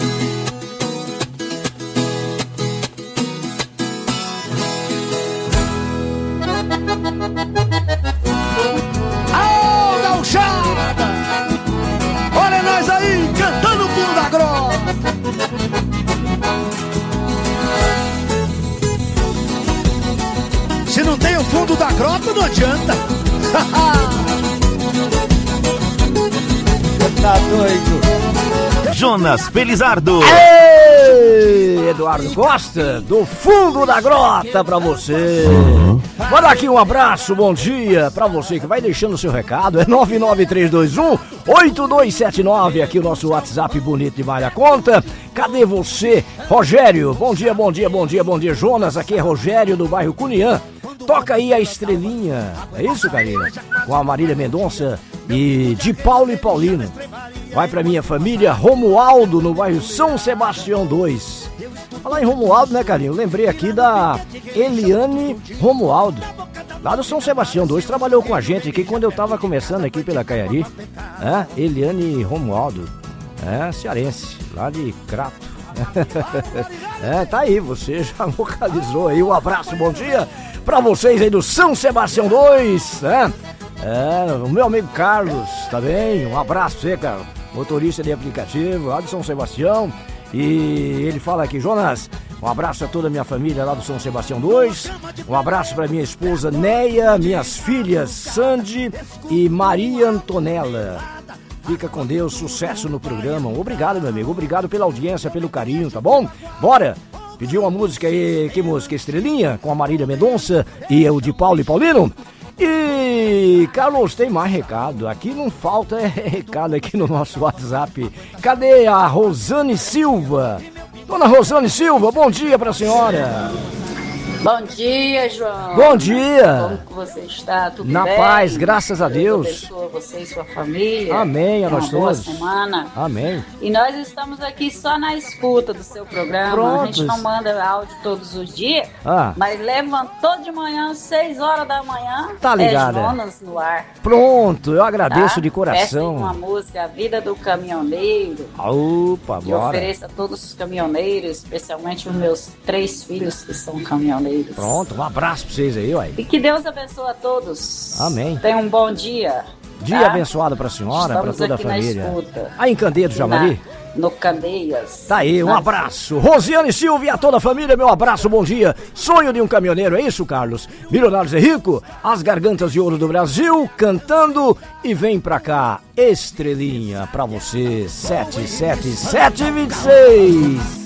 Ô, gauchada! Olha nós aí, cantando o fundo da grota! Se não tem o fundo da grota, não adianta! Tá doido? Jonas Felizardo. Ei, Eduardo Costa, do fundo da grota pra você. Manda aqui um abraço, bom dia pra você que vai deixando o seu recado. É nove nove três dois um, oito dois sete nove, aqui o nosso WhatsApp bonito de Malha Conta. Cadê você? Rogério, bom dia, bom dia, bom dia, bom dia, Jonas. Aqui é Rogério do bairro Cuniã. Toca aí a Estrelinha, é isso, Karina? Com a Marília Mendonça e de Paulo e Paulino. Vai pra minha família, Romualdo, no bairro São Sebastião dois. Falar em Romualdo, né, Karina? Eu lembrei aqui da Eliane Romualdo, lá do São Sebastião dois, trabalhou com a gente aqui quando eu tava começando aqui pela Caiari. É, Eliane Romualdo, é, cearense, lá de Crato. É, tá aí, você já localizou aí. Um abraço, bom dia pra vocês aí do São Sebastião dois, né? É, o meu amigo Carlos, tá bem? Um abraço pra você, cara, motorista de aplicativo lá do São Sebastião. E ele fala aqui, Jonas, um abraço a toda a minha família lá do São Sebastião dois. Um abraço pra minha esposa Neia, minhas filhas Sandy e Maria Antonella. Fica com Deus, sucesso no programa. Obrigado, meu amigo, obrigado pela audiência, pelo carinho, tá bom? Bora! Pediu uma música aí, que música? Estrelinha, com a Marília Mendonça e eu de Paulo e Paulino. E, Carlos, tem mais recado. Aqui não falta é, recado aqui no nosso WhatsApp. Cadê a Rosane Silva? Dona Rosane Silva, bom dia pra senhora. Bom dia, João. Bom dia. Como você está? Tudo Na bem? paz, graças a Deus. Deus abençoe você e sua família. Amém, a nós Uma boa todos. semana. Amém. E nós estamos aqui só na escuta do seu programa. Prontos. A gente não manda áudio todos os dias, Ah. mas levantou de manhã, seis horas da manhã, Tá ligada. é Jonas no ar. Pronto, eu agradeço Tá? de Peço coração. uma música, A Vida do Caminhoneiro. Opa, Que bora. ofereça a todos os caminhoneiros, especialmente os meus três filhos que são caminhoneiros. Pronto, um abraço pra vocês aí, uai. E que Deus abençoe a todos. Amém. Tenha um bom dia. Dia tá? abençoado pra senhora, Estamos pra toda a aqui na família. escuta. Aí em Candedo, Jamari? Na, no Candeias. Tá aí, um Na- abraço. Rosiane Silva e a toda a família, meu abraço, bom dia. Sonho de um caminhoneiro, é isso, Carlos? Milionários é rico, as gargantas de ouro do Brasil, cantando e vem pra cá, Estrelinha, pra você, sete sete sete vinte e seis.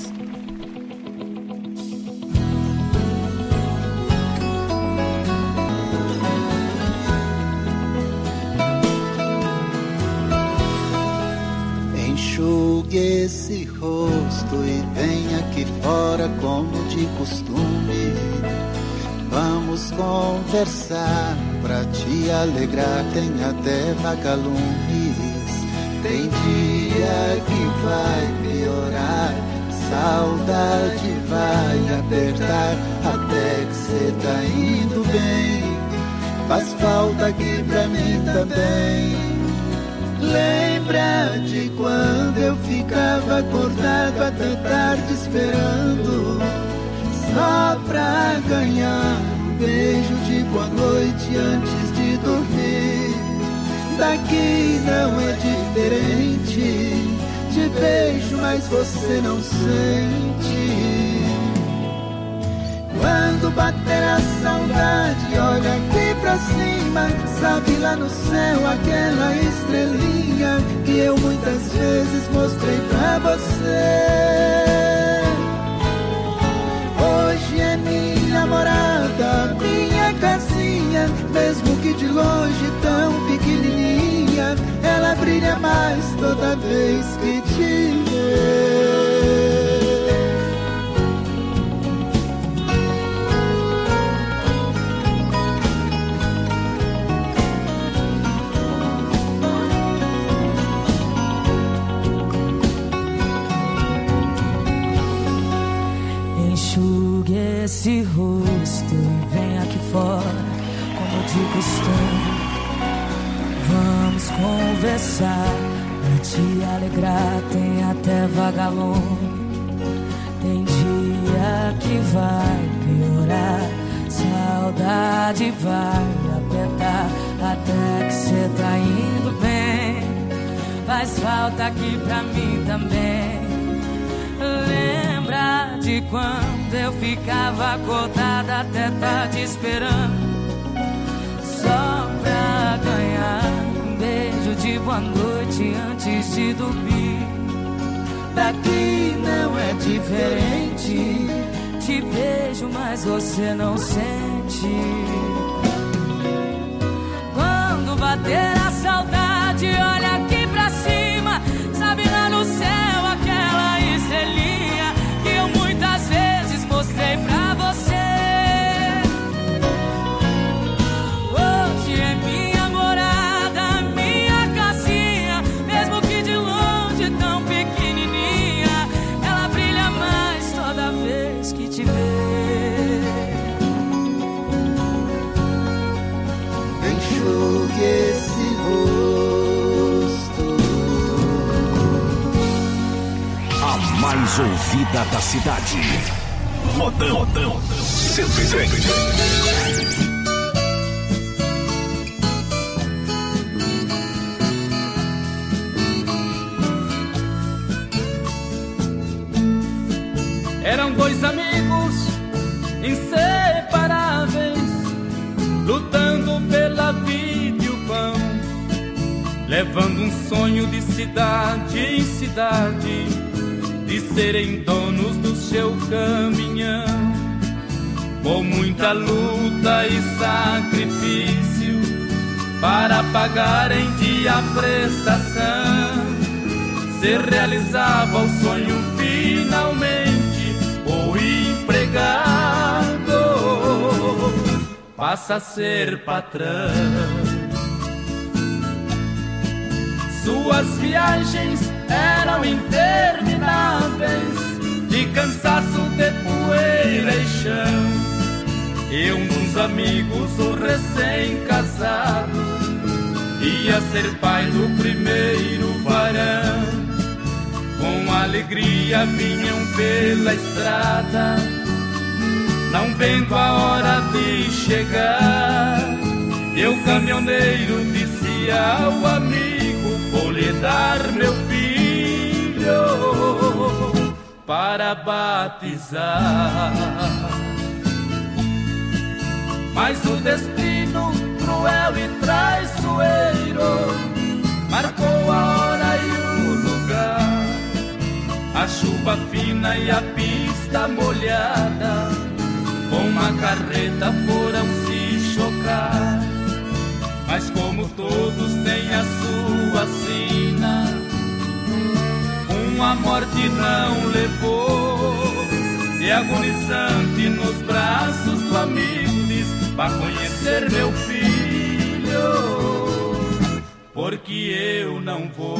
Enxugue esse rosto e venha aqui fora como de costume. Vamos conversar pra te alegrar, tem até vagalumes. Tem dia que vai piorar, saudade vai apertar, até que cê tá indo bem. Faz falta aqui pra mim também. Lembra de quando eu ficava acordado até tarde esperando, só pra ganhar um beijo de boa noite antes de dormir. Daqui não é diferente, te beijo mas você não sente. Quando bater a saudade, olha aqui pra cima. Sabe lá no céu aquela estrelinha que eu muitas vezes mostrei pra você. Hoje é minha morada, minha casinha, mesmo que de longe tão pequenininha, ela brilha mais toda vez que te vê. Enxugue esse rosto e vem aqui fora, como de costume. Vamos conversar, pra te alegrar tem até vagalume. Tem dia que vai piorar, saudade vai apertar, até que cê tá indo bem. Faz falta aqui pra mim também. Lembra de quando eu ficava acordada até tarde esperando, só pra ganhar um beijo de boa noite antes de dormir. Daqui não é diferente, te beijo mas você não sente. Quando bater a saudade, olha aqui pra cima, sabe lá no céu aquela estrelinha que eu muitas vezes mostrei pra você. Hoje é minha morada, minha casinha, mesmo que de longe tão pequenininha, ela brilha mais toda vez que te vê. Enxugue esse rosto. A mais ouvida da cidade. Modão, Modão cento e três. Eram dois amigos inseparáveis, lutando pela vida e o pão, levando um sonho de cidade em cidade, de serem donos do seu caminhão. Com muita luta e sacrifício para pagar em dia a prestação, se realizava o sonho finalmente. O empregado passa a ser patrão. Suas viagens eram intermináveis, de cansaço, de poeira e chão. E um dos amigos, o recém-casado, ia ser pai do primeiro varão. Com alegria vinham pela estrada, não vendo a hora de chegar. E o caminhoneiro disse ao amigo: vou lhe dar meu filho para batizar. Mas o destino cruel e traiçoeiro marcou a hora e o lugar. A chuva fina e a pista molhada, com uma carreta foram se chocar. Mas como todos têm a sua sina, uma morte não levou. E agonizante nos braços do amigo diz: vá conhecer meu filho, porque eu não vou.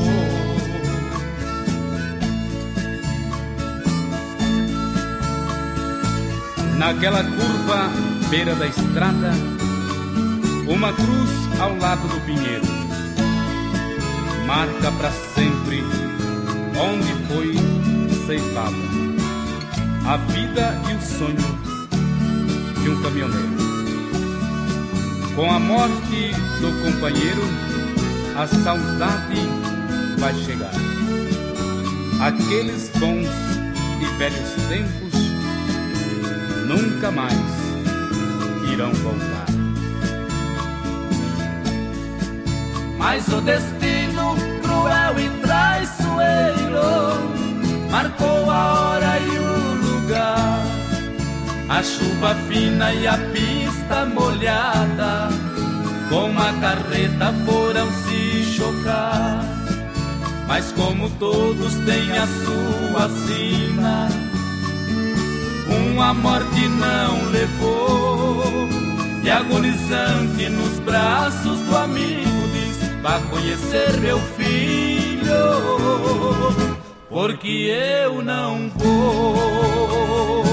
Naquela curva, beira da estrada, uma cruz ao lado do pinheiro, marca para sempre onde foi ceifada a vida e o sonho de um caminhoneiro. Com a morte do companheiro, a saudade vai chegar. Aqueles bons e velhos tempos nunca mais irão voltar. Mas o destino cruel e traiçoeiro marcou a hora e o lugar. A chuva fina e a pista molhada com a carreta foram se chocar. Mas como todos têm a sua sina, um a morte não levou. E agonizante nos braços do amigo diz: vá conhecer meu filho, porque eu não vou.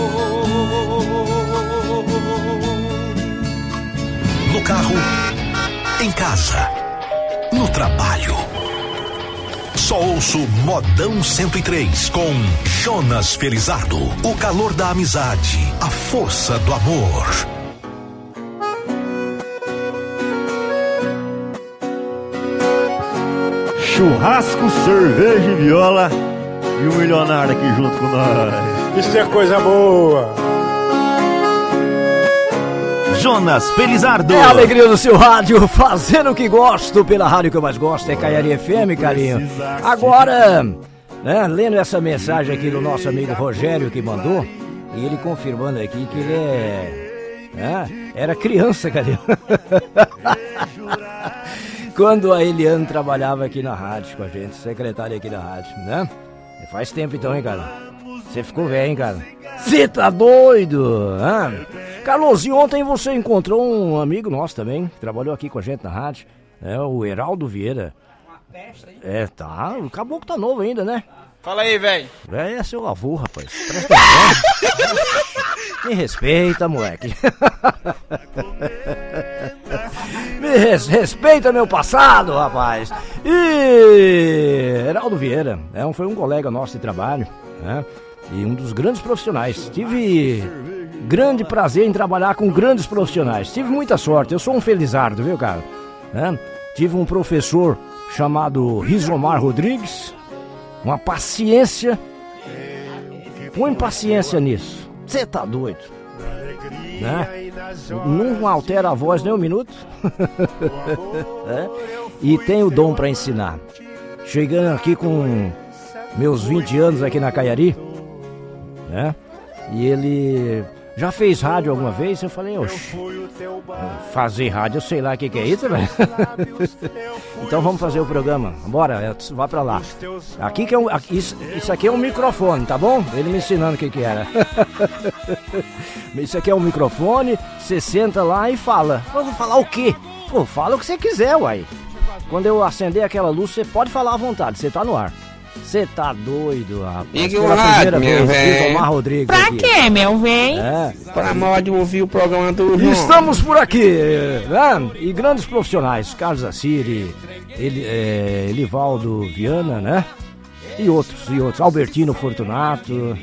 No carro, em casa, no trabalho. Só ouço Modão cento e três com Jonas Felizardo. O calor da amizade, a força do amor. Churrasco, cerveja e viola e o milionário aqui junto com nós. Isso é coisa boa. Jonas Felizardo. É a alegria do seu rádio, fazendo o que gosto pela rádio que eu mais gosto, é Caiari F M, carinho. Agora, né, lendo essa mensagem aqui do nosso amigo Rogério que mandou, e ele confirmando aqui que ele é, né, era criança, carinho. Quando a Eliane trabalhava aqui na rádio com a gente, secretária aqui da rádio, né? Faz tempo então, hein, cara? Você ficou velho, hein, cara? Você tá doido? Ah? Carlos, e ontem você encontrou um amigo nosso também, que trabalhou aqui com a gente na rádio, é o Heraldo Vieira. Uma festa, hein? É, tá, o caboclo tá novo ainda, né? Fala aí, velho. Velho é seu avô, rapaz. Presta atenção. Me respeita, moleque. Me res, respeita meu passado, rapaz. E Heraldo Vieira, é, um, foi um colega nosso de trabalho, né? E um dos grandes profissionais. Tive grande prazer em trabalhar com grandes profissionais. Tive muita sorte. Eu sou um felizardo, viu, cara? É? Tive um professor chamado Rizomar Rodrigues. Uma paciência. Põe paciência nisso. Você tá doido? Né? Não altera a voz nem um minuto. É? E tem o dom pra ensinar. Chegando aqui com meus vinte anos aqui na Caiari, né? E ele já fez rádio alguma vez? Eu falei, oxe, fazer rádio, eu sei lá o que, que é isso, velho. Então vamos fazer o programa. Bora, vá pra lá. Aqui que é um, aqui, isso, isso aqui é um microfone, tá bom? Ele me ensinando o que, que era. Isso aqui é um microfone, você senta lá e fala. Eu vou falar o quê? Pô, fala o que você quiser, uai. Quando eu acender aquela luz, você pode falar à vontade, você tá no ar. Você tá doido, rapaz. Ligue o rádio, meu velho. Pra aqui. Quê, meu velho? É. Pra mal de ouvir o programa do João. Estamos por aqui, né? E grandes profissionais, Carlos Assiri, Eli, é, Elivaldo Viana, né? E outros, e outros. Albertino Fortunato.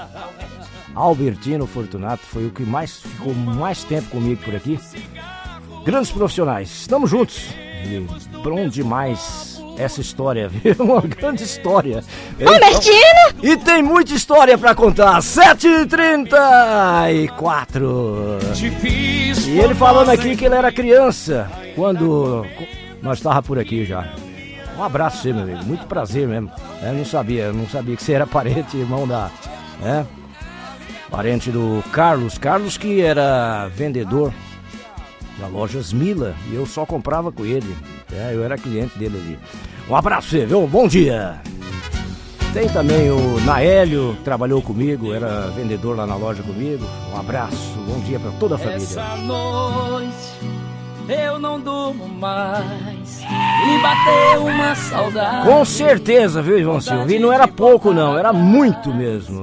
Albertino Fortunato foi o que mais ficou mais tempo comigo por aqui. Grandes profissionais, estamos juntos. E bom demais essa história, viu? Uma grande história. Albertino! E tem muita história pra contar. sete e trinta e quatro. E ele falando aqui que ele era criança quando nós estávamos por aqui já. Um abraço pra você, meu amigo. Muito prazer mesmo. Eu não sabia, eu não sabia que você era parente, irmão da... né? Parente do Carlos. Carlos que era vendedor da Lojas Mila, e eu só comprava com ele. É, eu era cliente dele ali. Um abraço pra você, viu? Bom dia! Tem também o Naélio, que trabalhou comigo, era vendedor lá na loja comigo. Um abraço, bom dia pra toda a família. Essa noite eu não durmo mais, me bateu uma saudade. Com certeza, viu, João Silva? E não era pouco não, era muito mesmo.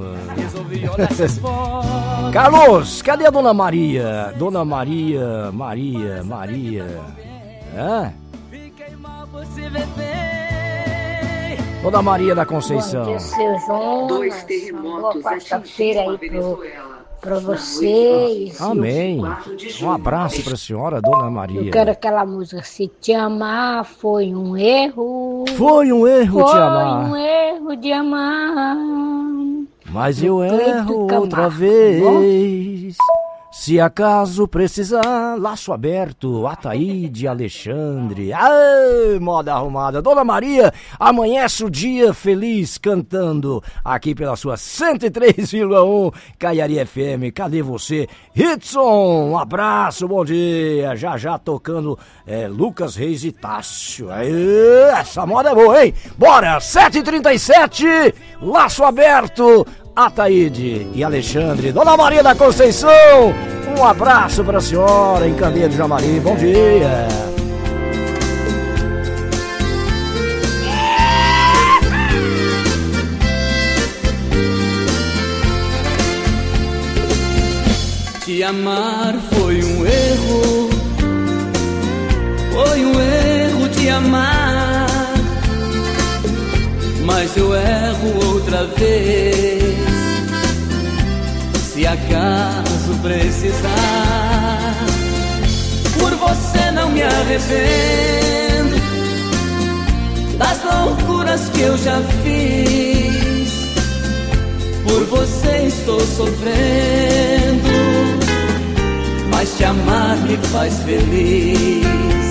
Carlos, cadê a Dona Maria? Dona Maria, Maria, Maria. É? Dona Maria da Conceição. Bom dia, seu João. Dois terremotos. Boa quarta-feira aí pro, pra você. Amém. Um abraço pra senhora, Dona Maria. Eu quero aquela música. Se te amar foi um erro. Foi um erro foi te amar. Foi um erro de amar. Mas eu erro outra vez. Se acaso precisar, laço aberto, Ataíde, Alexandre. Ai, moda arrumada. Dona Maria, amanhece o dia feliz cantando aqui pela sua cento e três vírgula um Caiari F M. Cadê você? Hitson, um abraço, bom dia. Já já tocando é, Lucas Reis e Tássio. Aê, essa moda é boa, hein? Bora, sete e trinta e sete, laço aberto. Ataíde e Alexandre. Dona Maria da Conceição, um abraço pra senhora em Candeia de Jamari, bom dia. Te amar foi um erro, foi um erro te amar, mas eu erro outra vez. Se acaso precisar, por você não me arrependo das loucuras que eu já fiz. Por você estou sofrendo, mas te amar me faz feliz.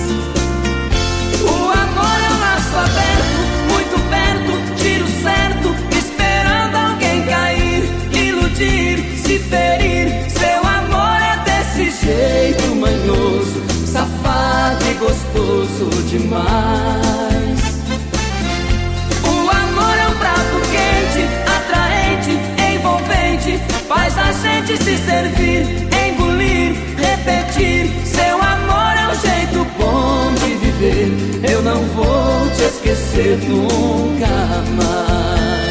O amor é um laço aberto, muito perto, tiro certo, esperando alguém cair, iludir, se ferir. Seu amor é desse jeito manhoso, safado e gostoso demais. O amor é um prato quente, atraente, envolvente, faz a gente se servir, engolir, repetir. Seu amor é um jeito bom de viver, eu não vou te esquecer nunca mais.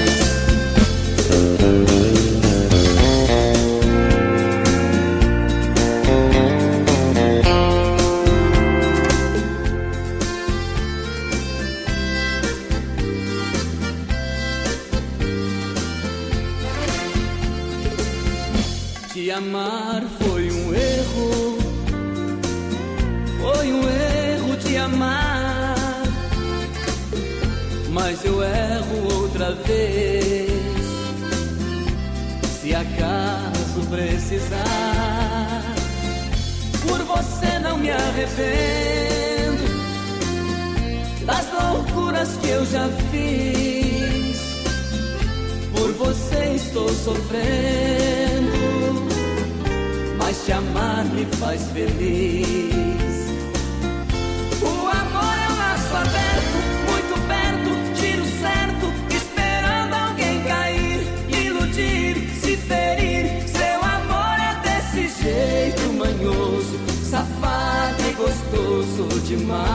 Te amar foi um erro, foi um erro te amar, mas eu erro outra vez. Se acaso precisar, por você não me arrependo das loucuras que eu já fiz. Por você estou sofrendo, mas te amar me faz feliz. O amor é um laço aberto, muito perto, tiro certo, esperando alguém cair, iludir, se ferir. Seu amor é desse jeito manhoso, safado e gostoso demais.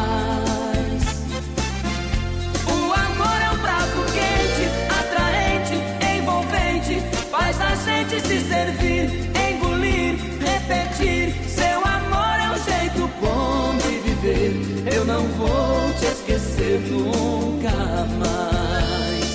O amor é um prato quente, atraente, envolvente, faz a gente se servir, engolir, repetir. Seu amor é um jeito bom de viver, eu não vou te esquecer nunca mais.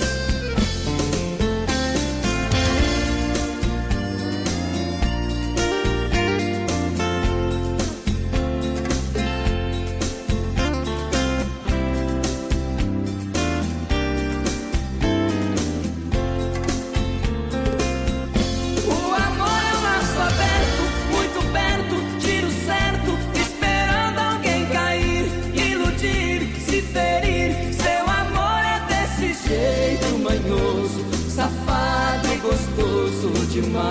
Safado e gostoso demais.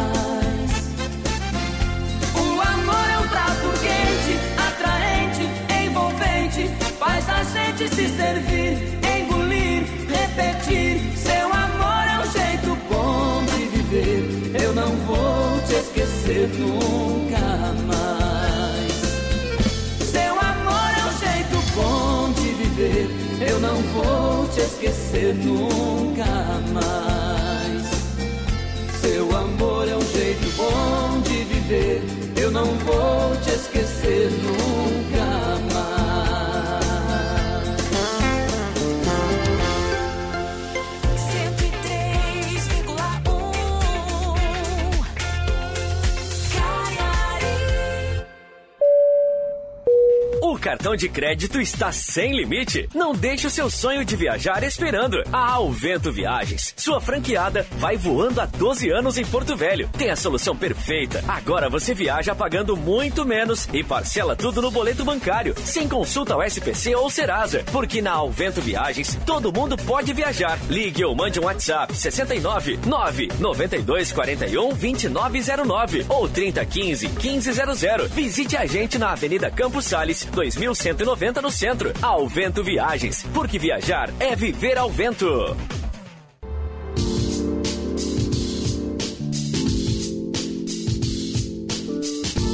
O amor é um prato quente, atraente, envolvente, faz a gente se servir, engolir, repetir. Seu amor é um jeito bom de viver, eu não vou te esquecer nunca mais. Seu amor é um jeito bom de viver, eu não vou te esquecer nunca mais. Seu amor é um jeito bom de viver, eu não vou te esquecer nunca mais. cento e três vírgula um Caiari. O cartão de crédito está sem limite? Não deixe o seu sonho de viajar esperando. A Alvento Viagens, sua franqueada, vai voando há doze anos em Porto Velho. Tem a solução perfeita. Agora você viaja pagando muito menos e parcela tudo no boleto bancário, sem consulta ao S P C ou Serasa. Porque na Alvento Viagens, todo mundo pode viajar. Ligue ou mande um WhatsApp sessenta e nove, nove, noventa e dois, quarenta e um, vinte e nove zero nove ou trinta, quinze, quinze zero zero. Visite a gente na Avenida Campos Sales, dois mil cento e noventa no centro. Alvento Viagens, porque viajar é viver ao vento.